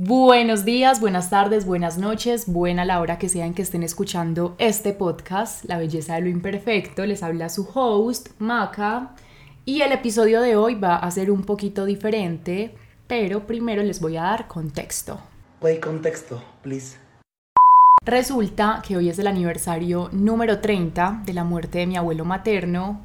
Buenos días, buenas tardes, buenas noches, buena la hora que sea en que estén escuchando este podcast, La Belleza de lo Imperfecto. Les habla su host, Maca, y el episodio de hoy va a ser un poquito diferente, pero primero les voy a dar contexto. Play contexto, please. Resulta que hoy es el aniversario número 30 de la muerte de mi abuelo materno.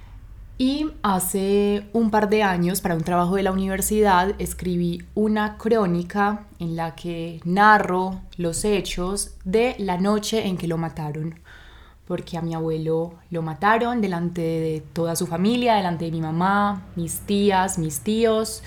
Y hace un par de años, para un trabajo de la universidad, escribí una crónica en la que narro los hechos de la noche en que lo mataron. Porque a mi abuelo lo mataron delante de toda su familia, delante de mi mamá, mis tías, mis tíos.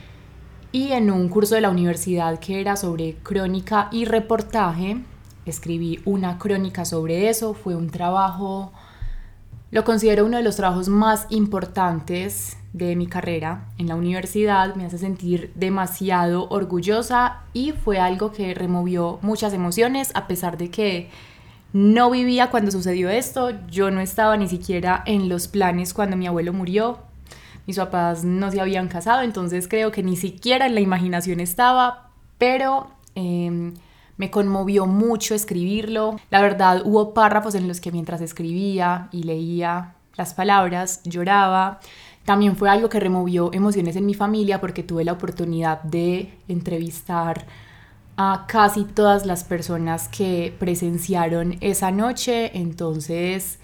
Y en un curso de la universidad que era sobre crónica y reportaje, escribí una crónica sobre eso. Fue un trabajo... Lo considero uno de los trabajos más importantes de mi carrera en la universidad. Me hace sentir demasiado orgullosa y fue algo que removió muchas emociones, a pesar de que no vivía cuando sucedió esto. Yo no estaba ni siquiera en los planes cuando mi abuelo murió. Mis papás no se habían casado, entonces creo que ni siquiera en la imaginación estaba, pero... me conmovió mucho escribirlo. La verdad, hubo párrafos en los que mientras escribía y leía las palabras, lloraba. También fue algo que removió emociones en mi familia porque tuve la oportunidad de entrevistar a casi todas las personas que presenciaron esa noche. Entonces,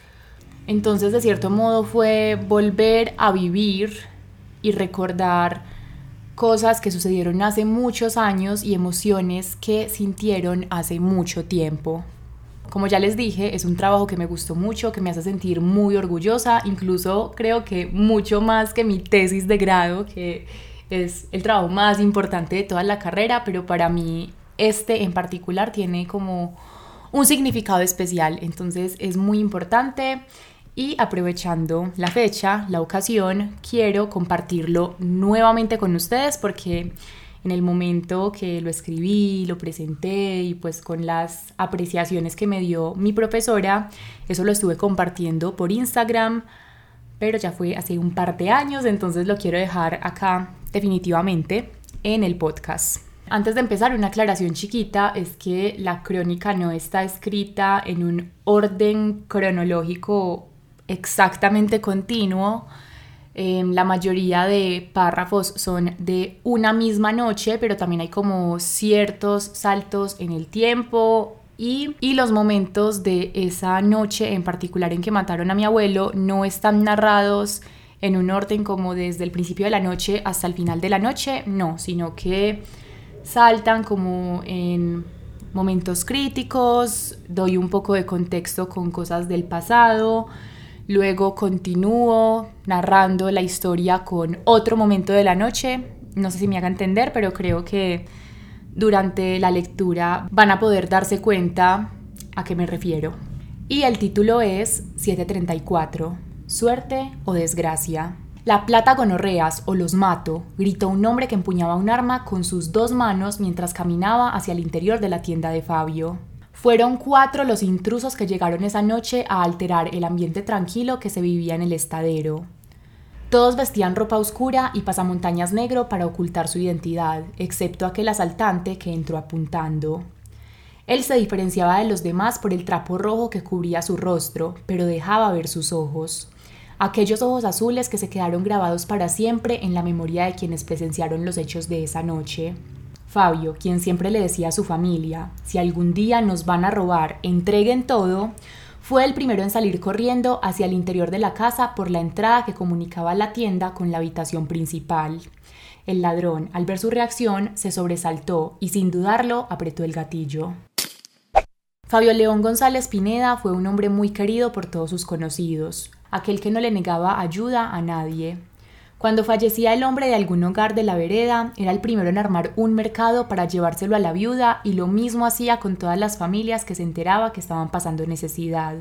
de cierto modo, fue volver a vivir y recordar cosas que sucedieron hace muchos años y emociones que sintieron hace mucho tiempo. Como ya les dije, es un trabajo que me gustó mucho, que me hace sentir muy orgullosa, incluso creo que mucho más que mi tesis de grado, que es el trabajo más importante de toda la carrera, pero para mí este en particular tiene como un significado especial, entonces es muy importante. Y aprovechando la fecha, la ocasión, quiero compartirlo nuevamente con ustedes porque en el momento que lo escribí, lo presenté y pues con las apreciaciones que me dio mi profesora, eso lo estuve compartiendo por Instagram, pero ya fue hace un par de años, entonces lo quiero dejar acá definitivamente en el podcast. Antes de empezar, una aclaración chiquita es que la crónica no está escrita en un orden cronológico exactamente continuo. La mayoría de párrafos son de una misma noche, pero también hay como ciertos saltos en el tiempo y los momentos de esa noche en particular en que mataron a mi abuelo no están narrados en un orden como desde el principio de la noche hasta el final de la noche, no, sino que saltan como en momentos críticos, doy un poco de contexto con cosas del pasado. Luego continúo narrando la historia con otro momento de la noche. No sé si me haga entender, pero creo que durante la lectura van a poder darse cuenta a qué me refiero. Y el título es 734, ¿suerte o desgracia? La plata gonorreas o los mato, gritó un hombre que empuñaba un arma con sus dos manos mientras caminaba hacia el interior de la tienda de Fabio. Fueron 4 los intrusos que llegaron esa noche a alterar el ambiente tranquilo que se vivía en el estadero. Todos vestían ropa oscura y pasamontañas negro para ocultar su identidad, excepto aquel asaltante que entró apuntando. Él se diferenciaba de los demás por el trapo rojo que cubría su rostro, pero dejaba ver sus ojos. Aquellos ojos azules que se quedaron grabados para siempre en la memoria de quienes presenciaron los hechos de esa noche. Fabio, quien siempre le decía a su familia, si algún día nos van a robar, entreguen todo, fue el primero en salir corriendo hacia el interior de la casa por la entrada que comunicaba la tienda con la habitación principal. El ladrón, al ver su reacción, se sobresaltó y sin dudarlo apretó el gatillo. Fabio León González Pineda fue un hombre muy querido por todos sus conocidos, aquel que no le negaba ayuda a nadie. Cuando fallecía el hombre de algún hogar de la vereda, era el primero en armar un mercado para llevárselo a la viuda y lo mismo hacía con todas las familias que se enteraba que estaban pasando necesidad.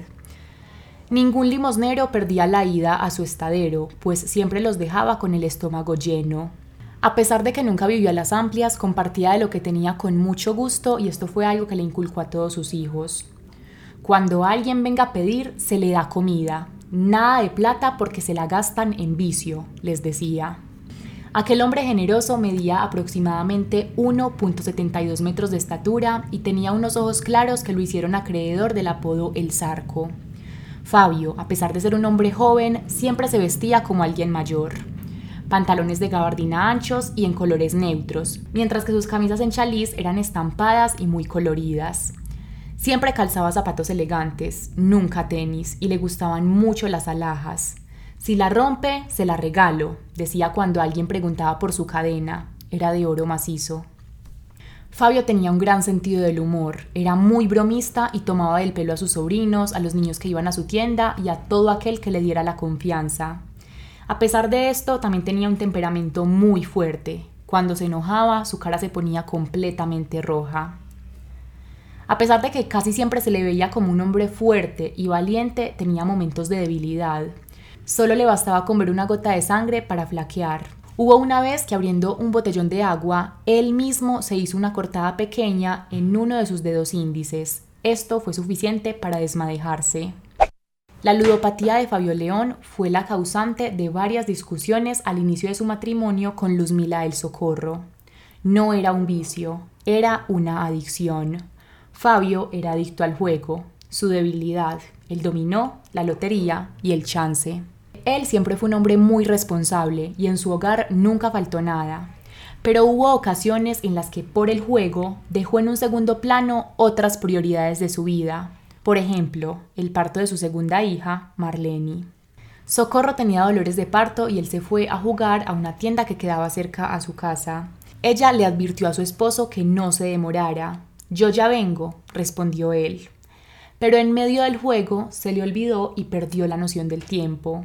Ningún limosnero perdía la ida a su estadero, pues siempre los dejaba con el estómago lleno. A pesar de que nunca vivió a las amplias, compartía de lo que tenía con mucho gusto y esto fue algo que le inculcó a todos sus hijos. Cuando alguien venga a pedir, se le da comida. Nada de plata porque se la gastan en vicio, les decía. Aquel hombre generoso medía aproximadamente 1,72 metros de estatura y tenía unos ojos claros que lo hicieron acreedor del apodo El Zarco. Fabio, a pesar de ser un hombre joven, siempre se vestía como alguien mayor. Pantalones de gabardina anchos y en colores neutros, mientras que sus camisas en chaliz eran estampadas y muy coloridas. Siempre calzaba zapatos elegantes, nunca tenis, y le gustaban mucho las alhajas. Si la rompe, se la regalo, decía cuando alguien preguntaba por su cadena. Era de oro macizo. Fabio tenía un gran sentido del humor, era muy bromista y tomaba del pelo a sus sobrinos, a los niños que iban a su tienda y a todo aquel que le diera la confianza. A pesar de esto, también tenía un temperamento muy fuerte. Cuando se enojaba, su cara se ponía completamente roja. A pesar de que casi siempre se le veía como un hombre fuerte y valiente, tenía momentos de debilidad. Solo le bastaba con ver una gota de sangre para flaquear. Hubo una vez que abriendo un botellón de agua, él mismo se hizo una cortada pequeña en uno de sus dedos índices. Esto fue suficiente para desmadejarse. La ludopatía de Fabio León fue la causante de varias discusiones al inicio de su matrimonio con Luzmila del Socorro. No era un vicio, era una adicción. Fabio era adicto al juego, su debilidad, el dominó, la lotería y el chance. Él siempre fue un hombre muy responsable y en su hogar nunca faltó nada. Pero hubo ocasiones en las que por el juego dejó en un segundo plano otras prioridades de su vida. Por ejemplo, el parto de su segunda hija, Marlene. Socorro tenía dolores de parto y él se fue a jugar a una tienda que quedaba cerca a su casa. Ella le advirtió a su esposo que no se demorara. «Yo ya vengo», respondió él. Pero en medio del juego se le olvidó y perdió la noción del tiempo.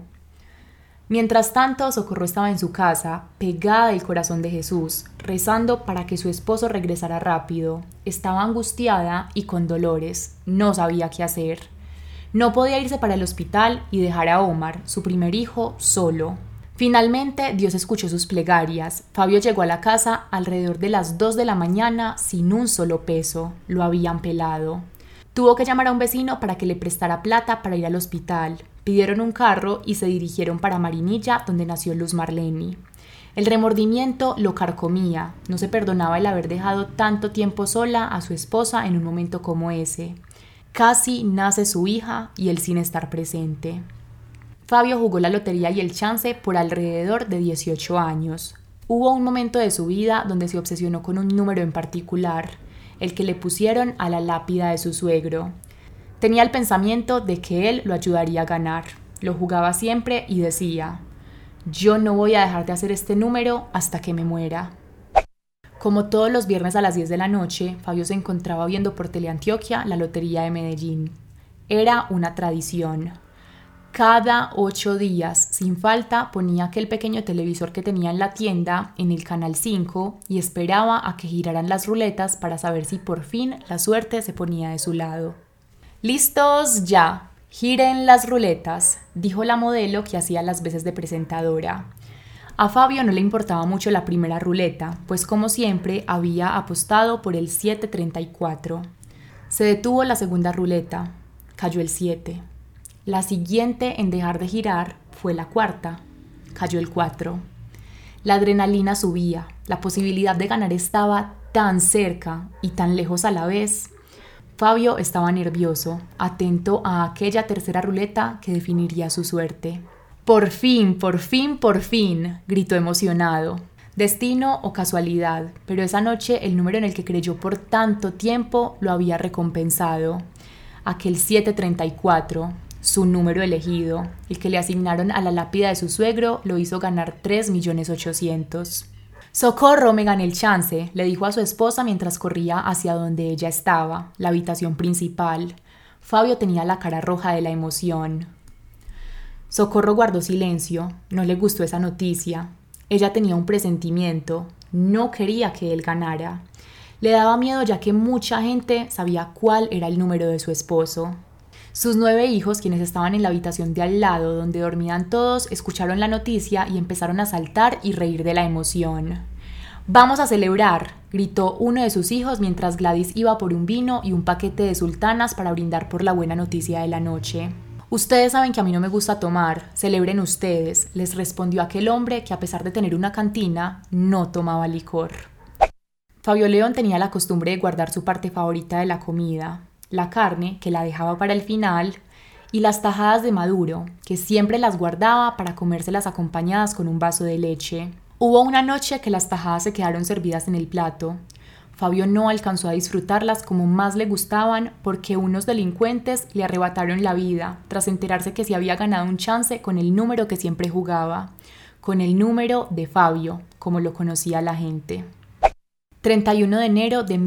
Mientras tanto, Socorro estaba en su casa, pegada del corazón de Jesús, rezando para que su esposo regresara rápido. Estaba angustiada y con dolores, no sabía qué hacer. No podía irse para el hospital y dejar a Omar, su primer hijo, solo. Finalmente, Dios escuchó sus plegarias. Fabio llegó a la casa alrededor de las 2 de la mañana sin un solo peso. Lo habían pelado. Tuvo que llamar a un vecino para que le prestara plata para ir al hospital. Pidieron un carro y se dirigieron para Marinilla, donde nació Luz Marlene. El remordimiento lo carcomía. No se perdonaba el haber dejado tanto tiempo sola a su esposa en un momento como ese. Casi nace su hija y él sin estar presente. Fabio jugó la lotería y el chance por alrededor de 18 años. Hubo un momento de su vida donde se obsesionó con un número en particular, el que le pusieron a la lápida de su suegro. Tenía el pensamiento de que él lo ayudaría a ganar. Lo jugaba siempre y decía: «Yo no voy a dejar de hacer este número hasta que me muera». Como todos los viernes a las 10 de la noche, Fabio se encontraba viendo por Teleantioquia la Lotería de Medellín. Era una tradición. Cada 8 días, sin falta, ponía aquel pequeño televisor que tenía en la tienda en el canal 5 y esperaba a que giraran las ruletas para saber si por fin la suerte se ponía de su lado. «Listos ya, giren las ruletas», dijo la modelo que hacía las veces de presentadora. A Fabio no le importaba mucho la primera ruleta, pues como siempre había apostado por el 734. Se detuvo la segunda ruleta, cayó el 7. La siguiente en dejar de girar fue la cuarta, cayó el 4. La adrenalina subía, la posibilidad de ganar estaba tan cerca y tan lejos a la vez. Fabio estaba nervioso, atento a aquella tercera ruleta que definiría su suerte. «Por fin, por fin, por fin», gritó emocionado. Destino o casualidad, pero esa noche el número en el que creyó por tanto tiempo lo había recompensado. Aquel 734, su número elegido, el que le asignaron a la lápida de su suegro, lo hizo ganar 3.800.000. «Socorro, me gané el chance», le dijo a su esposa mientras corría hacia donde ella estaba, la habitación principal. Fabio tenía la cara roja de la emoción. Socorro guardó silencio, no le gustó esa noticia. Ella tenía un presentimiento, no quería que él ganara. Le daba miedo ya que mucha gente sabía cuál era el número de su esposo. Sus 9 hijos, quienes estaban en la habitación de al lado donde dormían todos, escucharon la noticia y empezaron a saltar y reír de la emoción. «¡Vamos a celebrar!», gritó uno de sus hijos mientras Gladys iba por un vino y un paquete de sultanas para brindar por la buena noticia de la noche. Ustedes saben que a mí no me gusta tomar, celebren ustedes, les respondió aquel hombre que a pesar de tener una cantina, no tomaba licor. Fabio León tenía la costumbre de guardar su parte favorita de la comida, la carne, que la dejaba para el final, y las tajadas de maduro, que siempre las guardaba para comérselas acompañadas con un vaso de leche. Hubo una noche que las tajadas se quedaron servidas en el plato. Fabio no alcanzó a disfrutarlas como más le gustaban porque unos delincuentes le arrebataron la vida tras enterarse que se había ganado un chance con el número que siempre jugaba, con el número de Fabio, como lo conocía la gente. 31 de enero de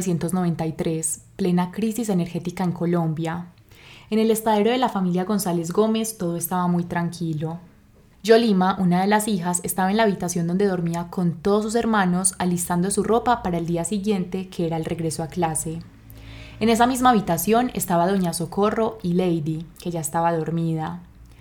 1993, plena crisis energética en Colombia. En el estadero de la familia González Gómez todo estaba muy tranquilo. Yolima, una de las hijas, estaba en la habitación donde dormía con todos sus hermanos, alistando su ropa para el día siguiente, que era el regreso a clase. En esa misma habitación estaba doña Socorro y Lady, que ya estaba dormida.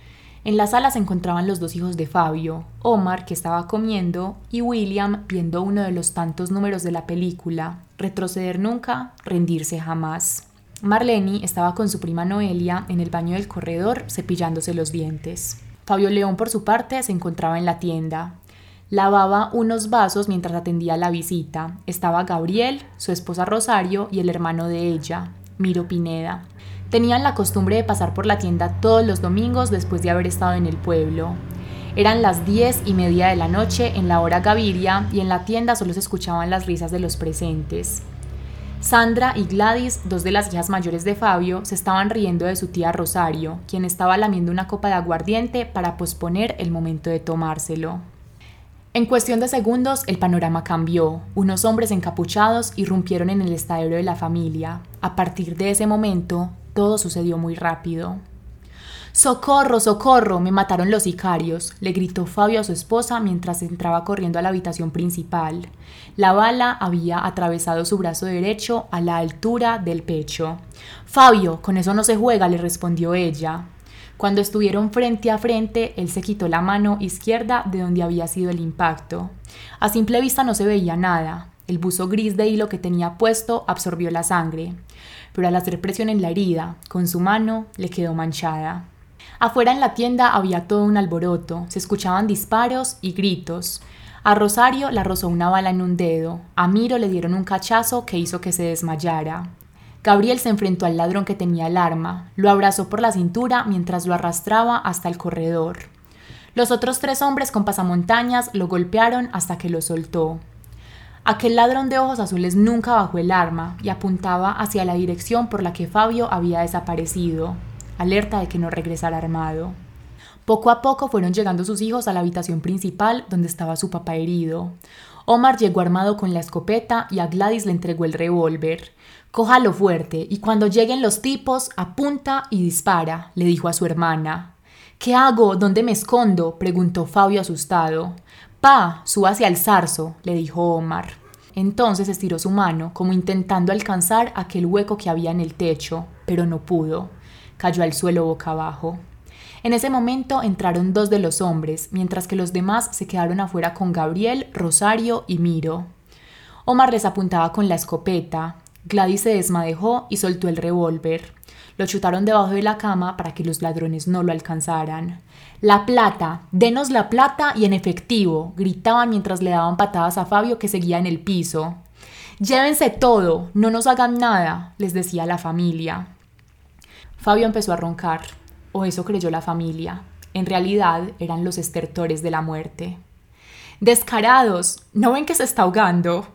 En la sala se encontraban los dos hijos de Fabio, Omar, que estaba comiendo, y William viendo uno de los tantos números de la película, Retroceder nunca, rendirse jamás. Marlene estaba con su prima Noelia en el baño del corredor cepillándose los dientes. Fabio León, por su parte, se encontraba en la tienda. Lavaba unos vasos mientras atendía la visita. Estaba Gabriel, su esposa Rosario y el hermano de ella, Miro Pineda. Tenían la costumbre de pasar por la tienda todos los domingos después de haber estado en el pueblo. Eran las 10:30 de la noche en la hora Gaviria y en la tienda solo se escuchaban las risas de los presentes. Sandra y Gladys, dos de las hijas mayores de Fabio, se estaban riendo de su tía Rosario, quien estaba lamiendo una copa de aguardiente para posponer el momento de tomárselo. En cuestión de segundos, el panorama cambió. Unos hombres encapuchados irrumpieron en el estadero de la familia. A partir de ese momento, todo sucedió muy rápido. ¡Socorro, socorro! ¡Me mataron los sicarios!, le gritó Fabio a su esposa mientras entraba corriendo a la habitación principal. La bala había atravesado su brazo derecho a la altura del pecho. «Fabio, con eso no se juega», le respondió ella. Cuando estuvieron frente a frente, él se quitó la mano izquierda de donde había sido el impacto. A simple vista no se veía nada. El buzo gris de hilo que tenía puesto absorbió la sangre, pero al hacer presión en la herida, con su mano le quedó manchada. Afuera en la tienda había todo un alboroto, se escuchaban disparos y gritos. A Rosario la rozó una bala en un dedo, a Miro le dieron un cachazo que hizo que se desmayara. Gabriel se enfrentó al ladrón que tenía el arma, lo abrazó por la cintura mientras lo arrastraba hasta el corredor. Los otros 3 hombres con pasamontañas lo golpearon hasta que lo soltó. Aquel ladrón de ojos azules nunca bajó el arma y apuntaba hacia la dirección por la que Fabio había desaparecido, alerta de que no regresara armado. Poco a poco fueron llegando sus hijos a la habitación principal donde estaba su papá herido. Omar llegó armado con la escopeta y a Gladys le entregó el revólver. «Cójalo fuerte y cuando lleguen los tipos, apunta y dispara», le dijo a su hermana. «¿Qué hago? ¿Dónde me escondo?», preguntó Fabio asustado. «Pa, suba hacia el zarzo», le dijo Omar. Entonces estiró su mano, como intentando alcanzar aquel hueco que había en el techo, pero no pudo. Cayó al suelo boca abajo. En ese momento entraron 2 de los hombres, mientras que los demás se quedaron afuera con Gabriel, Rosario y Miro. Omar les apuntaba con la escopeta. Gladys se desmadejó y soltó el revólver. Lo chutaron debajo de la cama para que los ladrones no lo alcanzaran. «¡La plata! ¡Denos la plata y en efectivo!», gritaban mientras le daban patadas a Fabio que seguía en el piso. «¡Llévense todo! ¡No nos hagan nada!», les decía la familia. Fabio empezó a roncar, o eso creyó la familia. En realidad eran los estertores de la muerte. «¡Descarados! ¿No ven que se está ahogando?»,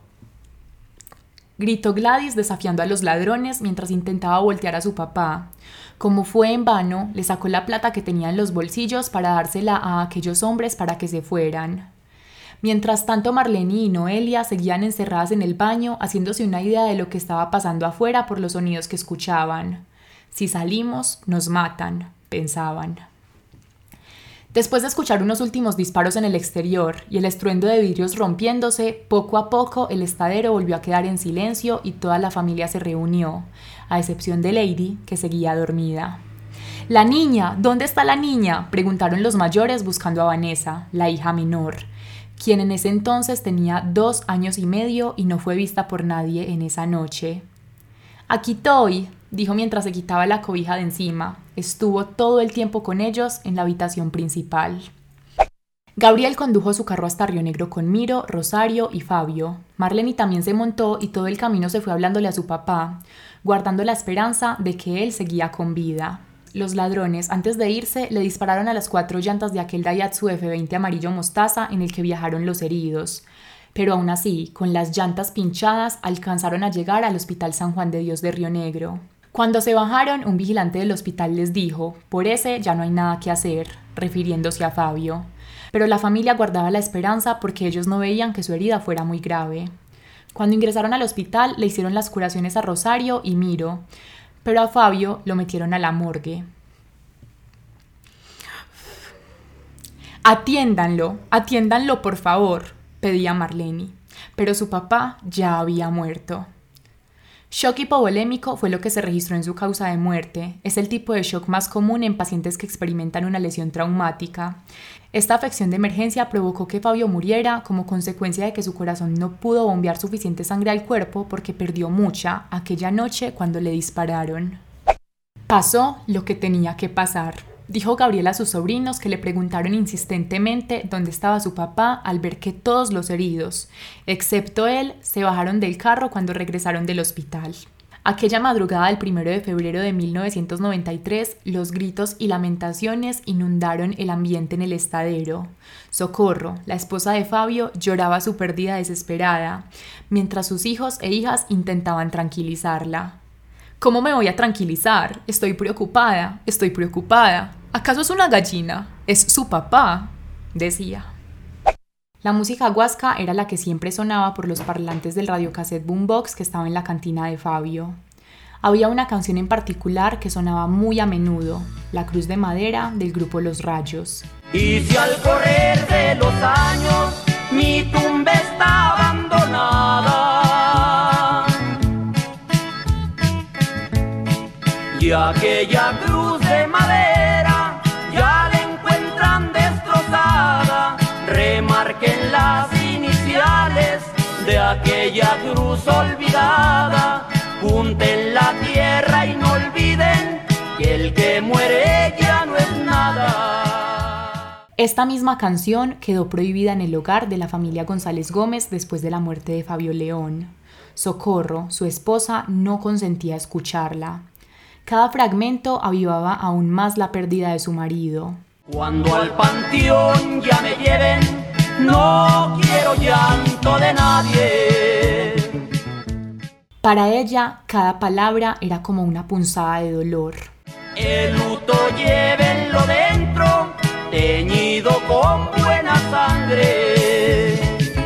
gritó Gladys desafiando a los ladrones mientras intentaba voltear a su papá. Como fue en vano, le sacó la plata que tenía en los bolsillos para dársela a aquellos hombres para que se fueran. Mientras tanto, Marlene y Noelia seguían encerradas en el baño, haciéndose una idea de lo que estaba pasando afuera por los sonidos que escuchaban. «Si salimos, nos matan», pensaban. Después de escuchar unos últimos disparos en el exterior y el estruendo de vidrios rompiéndose, poco a poco el estadero volvió a quedar en silencio y toda la familia se reunió, a excepción de Lady, que seguía dormida. «¡La niña! ¿Dónde está la niña?», preguntaron los mayores buscando a Vanessa, la hija menor, quien en ese entonces tenía 2 años y medio y no fue vista por nadie en esa noche. «Aquí estoy», dijo mientras se quitaba la cobija de encima. Estuvo todo el tiempo con ellos en la habitación principal. Gabriel condujo su carro hasta Río Negro con Miro, Rosario y Fabio. Marlene también se montó y todo el camino se fue hablándole a su papá, guardando la esperanza de que él seguía con vida. Los ladrones, antes de irse, le dispararon a las 4 llantas de aquel Daihatsu F20 amarillo mostaza en el que viajaron los heridos. Pero aún así, con las llantas pinchadas, alcanzaron a llegar al Hospital San Juan de Dios de Río Negro. Cuando se bajaron, un vigilante del hospital les dijo: «Por ese ya no hay nada que hacer», refiriéndose a Fabio. Pero la familia guardaba la esperanza porque ellos no veían que su herida fuera muy grave. Cuando ingresaron al hospital, le hicieron las curaciones a Rosario y Miro, pero a Fabio lo metieron a la morgue. Atiéndanlo por favor», pedía Marlene, pero su papá ya había muerto. Shock hipovolémico fue lo que se registró en su causa de muerte. Es el tipo de shock más común en pacientes que experimentan una lesión traumática. Esta afección de emergencia provocó que Fabio muriera como consecuencia de que su corazón no pudo bombear suficiente sangre al cuerpo porque perdió mucha aquella noche cuando le dispararon. Pasó lo que tenía que pasar, dijo Gabriel a sus sobrinos, que le preguntaron insistentemente dónde estaba su papá al ver que todos los heridos, excepto él, se bajaron del carro cuando regresaron del hospital. Aquella madrugada del 1 de febrero de 1993, los gritos y lamentaciones inundaron el ambiente en el estadero. Socorro, la esposa de Fabio, lloraba su pérdida desesperada, mientras sus hijos e hijas intentaban tranquilizarla. «¿Cómo me voy a tranquilizar? Estoy preocupada. ¿Acaso es una gallina? Es su papá», decía. La música huasca era la que siempre sonaba por los parlantes del radiocassette boombox que estaba en la cantina de Fabio. Había una canción en particular que sonaba muy a menudo, La Cruz de Madera del grupo Los Rayos. Y si al correr de los años mi tumba está abandonada y aquella cruz de madera ya la encuentran destrozada, remarquen las iniciales de aquella cruz olvidada, junten la tierra y no olviden que el que muere ya no es nada. Esta misma canción quedó prohibida en el hogar de la familia González Gómez después de la muerte de Fabio León. Socorro, su esposa, no consentía escucharla. Cada fragmento avivaba aún más la pérdida de su marido. Cuando al panteón ya me lleven, no quiero llanto de nadie. Para ella, cada palabra era como una punzada de dolor. El luto llévenlo dentro, teñido con buena sangre.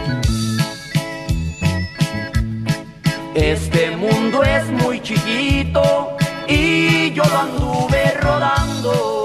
Este mundo es muy chiquito y yo lo anduve rodando.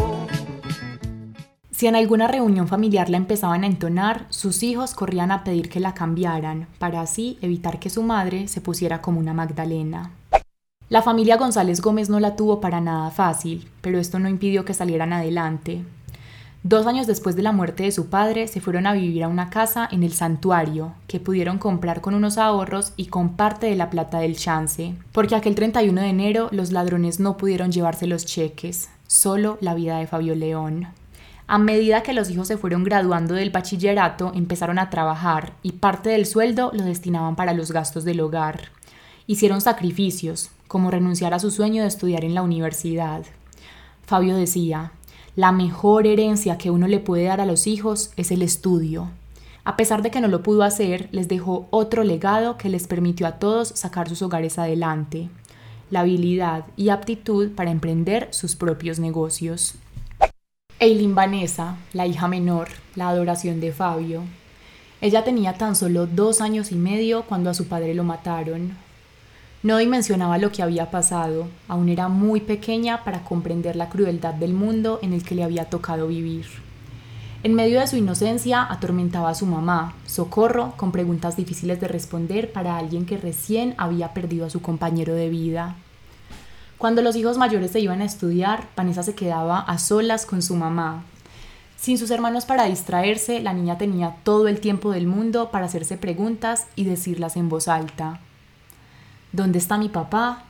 Si en alguna reunión familiar la empezaban a entonar, sus hijos corrían a pedir que la cambiaran, para así evitar que su madre se pusiera como una Magdalena. La familia González Gómez no la tuvo para nada fácil, pero esto no impidió que salieran adelante. 2 años después de la muerte de su padre, se fueron a vivir a una casa en el Santuario, que pudieron comprar con unos ahorros y con parte de la plata del chance, porque aquel 31 de enero los ladrones no pudieron llevarse los cheques, solo la vida de Fabio León. A medida que los hijos se fueron graduando del bachillerato, empezaron a trabajar y parte del sueldo lo destinaban para los gastos del hogar. Hicieron sacrificios, como renunciar a su sueño de estudiar en la universidad. Fabio decía: «La mejor herencia que uno le puede dar a los hijos es el estudio». A pesar de que no lo pudo hacer, les dejó otro legado que les permitió a todos sacar sus hogares adelante: la habilidad y aptitud para emprender sus propios negocios. Eileen Vanessa, la hija menor, la adoración de Fabio. Ella tenía tan solo 2 años y medio cuando a su padre lo mataron. No dimensionaba lo que había pasado, aún era muy pequeña para comprender la crueldad del mundo en el que le había tocado vivir. En medio de su inocencia atormentaba a su mamá, Socorro, con preguntas difíciles de responder para alguien que recién había perdido a su compañero de vida. Cuando los hijos mayores se iban a estudiar, Vanessa se quedaba a solas con su mamá. Sin sus hermanos para distraerse, la niña tenía todo el tiempo del mundo para hacerse preguntas y decirlas en voz alta. ¿Dónde está mi papá?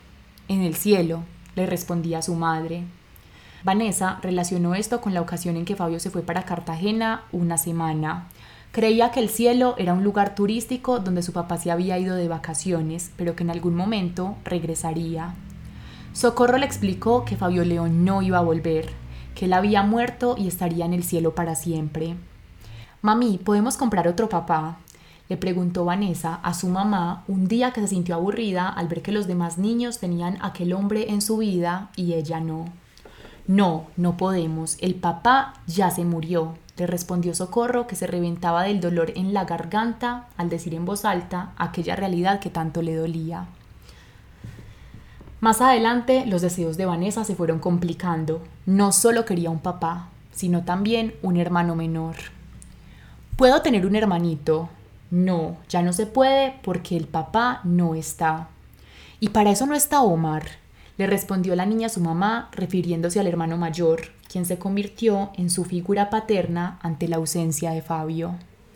En el cielo, le respondía su madre. Vanessa relacionó esto con la ocasión en que Fabio se fue para Cartagena una semana. Creía que el cielo era un lugar turístico donde su papá se había ido de vacaciones, pero que en algún momento regresaría. Socorro le explicó que Fabio León no iba a volver, que él había muerto y estaría en el cielo para siempre. «Mami, ¿podemos comprar otro papá?», le preguntó Vanessa a su mamá un día que se sintió aburrida al ver que los demás niños tenían aquel hombre en su vida y ella no. «No, no podemos, el papá ya se murió», le respondió Socorro, que se reventaba del dolor en la garganta al decir en voz alta aquella realidad que tanto le dolía. Más adelante, los deseos de Vanessa se fueron complicando. No solo quería un papá, sino también un hermano menor. «¿Puedo tener un hermanito?». «No, ya no se puede porque el papá no está». «¿Y para eso no está Omar?», le respondió la niña a su mamá, refiriéndose al hermano mayor, quien se convirtió en su figura paterna ante la ausencia de Fabio.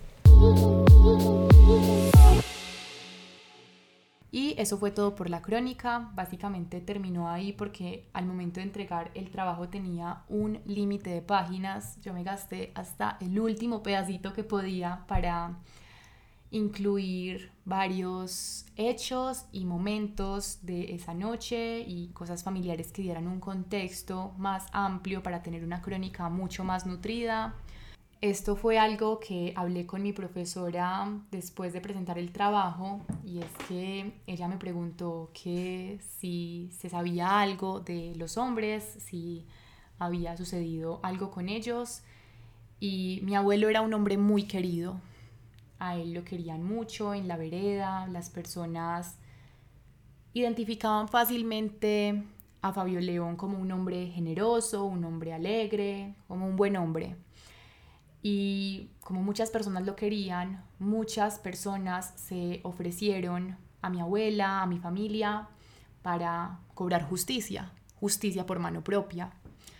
Y eso fue todo por la crónica. Básicamente terminó ahí porque al momento de entregar el trabajo tenía un límite de páginas. Yo me gasté hasta el último pedacito que podía para incluir varios hechos y momentos de esa noche y cosas familiares que dieran un contexto más amplio para tener una crónica mucho más nutrida. Esto fue algo que hablé con mi profesora después de presentar el trabajo, y es que ella me preguntó que si se sabía algo de los hombres, si había sucedido algo con ellos, y mi abuelo era un hombre muy querido. A él lo querían mucho en la vereda, las personas identificaban fácilmente a Fabio León como un hombre generoso, un hombre alegre, como un buen hombre. Y como muchas personas lo querían, muchas personas se ofrecieron a mi abuela, a mi familia, para cobrar justicia por mano propia.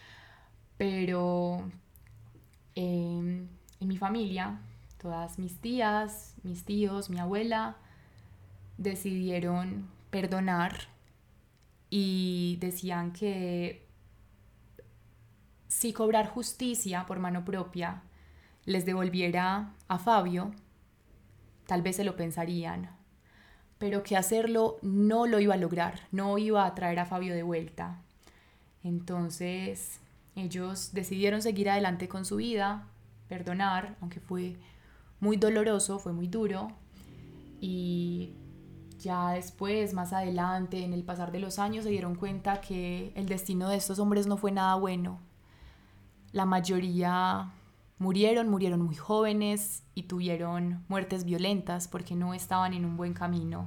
Pero en mi familia, todas mis tías, mis tíos, mi abuela, decidieron perdonar y decían que si cobrar justicia por mano propia les devolviera a Fabio, tal vez se lo pensarían, pero que hacerlo no lo iba a lograr, no iba a traer a Fabio de vuelta. Entonces ellos decidieron seguir adelante con su vida, perdonar, aunque fue muy doloroso, fue muy duro, y ya después, más adelante, en el pasar de los años, se dieron cuenta que el destino de estos hombres no fue nada bueno. La mayoría murieron muy jóvenes y tuvieron muertes violentas porque no estaban en un buen camino.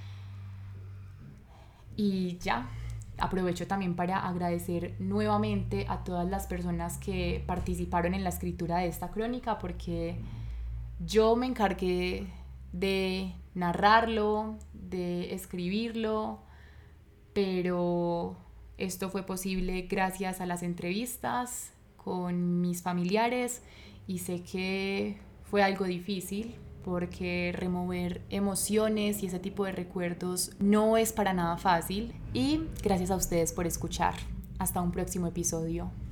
Y ya, aprovecho también para agradecer nuevamente a todas las personas que participaron en la escritura de esta crónica, porque yo me encargué de narrarlo, de escribirlo, pero esto fue posible gracias a las entrevistas con mis familiares, y sé que fue algo difícil porque remover emociones y ese tipo de recuerdos no es para nada fácil. Y gracias a ustedes por escuchar. Hasta un próximo episodio.